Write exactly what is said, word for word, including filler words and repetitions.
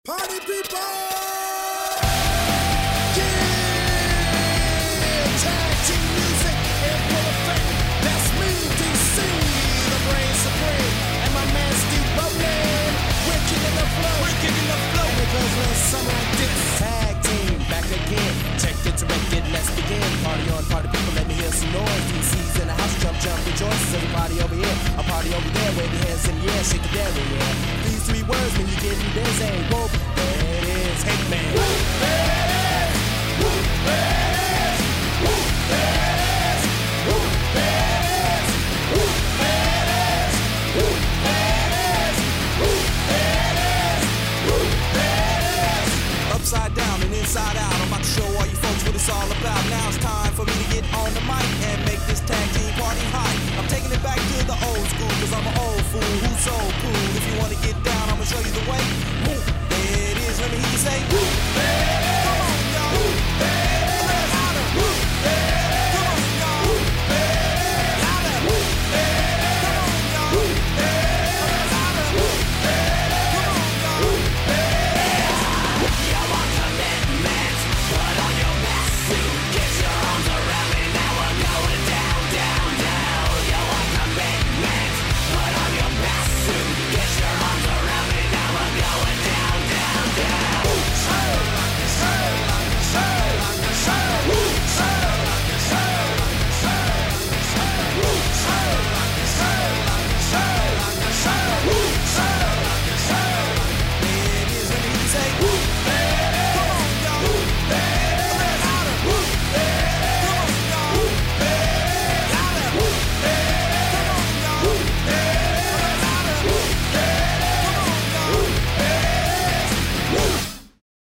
Party people! Yeah! Tag team music in full effect. That's me, D C, the reign supreme. And my man Steve Bowman. We're kicking the flow. We're kicking the flow. And it goes a little something like this. Tag team, back again. Check it, direct it, let's begin. Party on, party people, let me hear some noise. D C's in the house, jump, jump, rejoice. Everybody over here, a party over there. Wave your hands in the air, shake the dairy, yeah. These three words when you get me busy. Whoa, there it is, hey man. Woo, there it is. Woo, there it is. Woo, there it is. Woo, there it is. Woo, there it is. Woo, there it is. Woo, there it is. Woo, there it is. Upside down and inside out, I'm about to show all you folks what it's all about. Now it's time for me to get on the mic and make this tag team party hot. I'm taking it back to the old school, cause I'm an old fool who's so cool. If you wanna get down, I'ma show you the way. Move.